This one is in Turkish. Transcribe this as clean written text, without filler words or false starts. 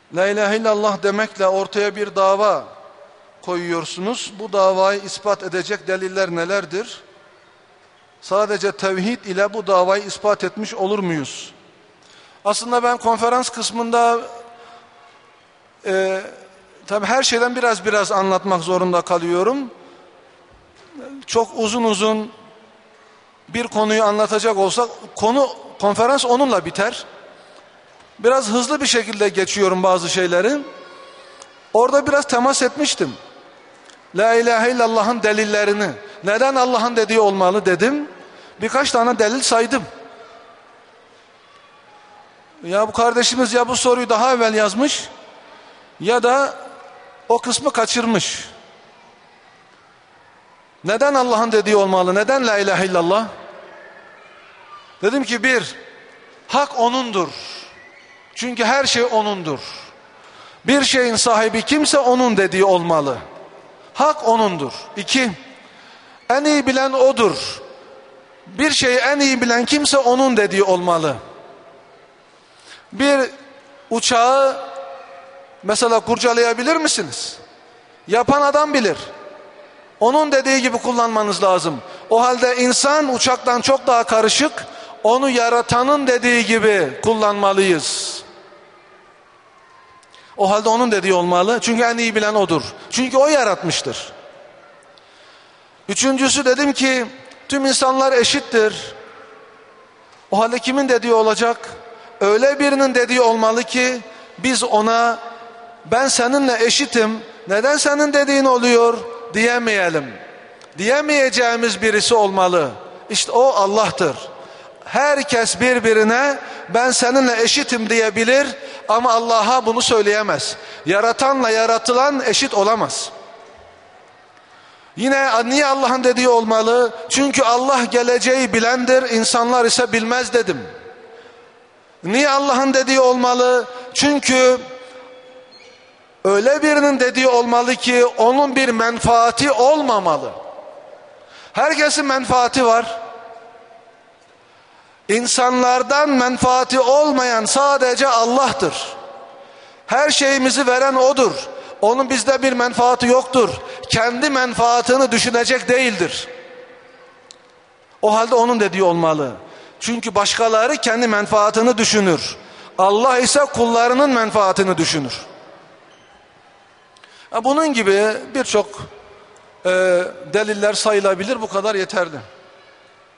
La ilahe illallah demekle ortaya bir dava koyuyorsunuz. Bu davayı ispat edecek deliller nelerdir? Sadece tevhid ile bu davayı ispat etmiş olur muyuz? Aslında ben konferans kısmında tabii her şeyden biraz anlatmak zorunda kalıyorum. Çok uzun bir konuyu anlatacak olsak konferans onunla biter. Biraz hızlı bir şekilde geçiyorum bazı şeyleri. Orada biraz temas etmiştim. La ilahe illallah'ın delillerini, neden Allah'ın dediği olmalı dedim. Birkaç tane delil saydım. Ya bu kardeşimiz ya bu soruyu daha evvel yazmış ya da o kısmı kaçırmış. Neden Allah'ın dediği olmalı? Neden la ilahe illallah? Dedim ki bir, hak O'nundur. Çünkü her şey O'nundur. Bir şeyin sahibi kimse O'nun dediği olmalı. Hak O'nundur. İki, en iyi bilen O'dur. Bir şeyi en iyi bilen kimse O'nun dediği olmalı. Bir uçağı mesela kurcalayabilir misiniz? Yapan adam bilir. Onun dediği gibi kullanmanız lazım. O halde insan uçaktan çok daha karışık. Onu yaratanın dediği gibi kullanmalıyız. O halde onun dediği olmalı. Çünkü en iyi bilen O'dur. Çünkü O yaratmıştır. Üçüncüsü dedim ki tüm insanlar eşittir. O halde kimin dediği olacak? Öyle birinin dediği olmalı ki biz ona ben seninle eşitim, neden senin dediğin oluyor diyemeyelim. Diyemeyeceğimiz birisi olmalı. İşte o Allah'tır. Herkes birbirine ben seninle eşitim diyebilir ama Allah'a bunu söyleyemez. Yaratanla yaratılan eşit olamaz. Yine niye Allah'ın dediği olmalı? Çünkü Allah geleceği bilendir, insanlar ise bilmez dedim. Niye Allah'ın dediği olmalı? Çünkü öyle birinin dediği olmalı ki onun bir menfaati olmamalı. Herkesin menfaati var. İnsanlardan menfaati olmayan sadece Allah'tır. Her şeyimizi veren O'dur. Onun bizde bir menfaati yoktur. Kendi menfaatini düşünecek değildir. O halde onun dediği olmalı. Çünkü başkaları kendi menfaatini düşünür. Allah ise kullarının menfaatini düşünür. Bunun gibi birçok deliller sayılabilir, bu kadar yeterli.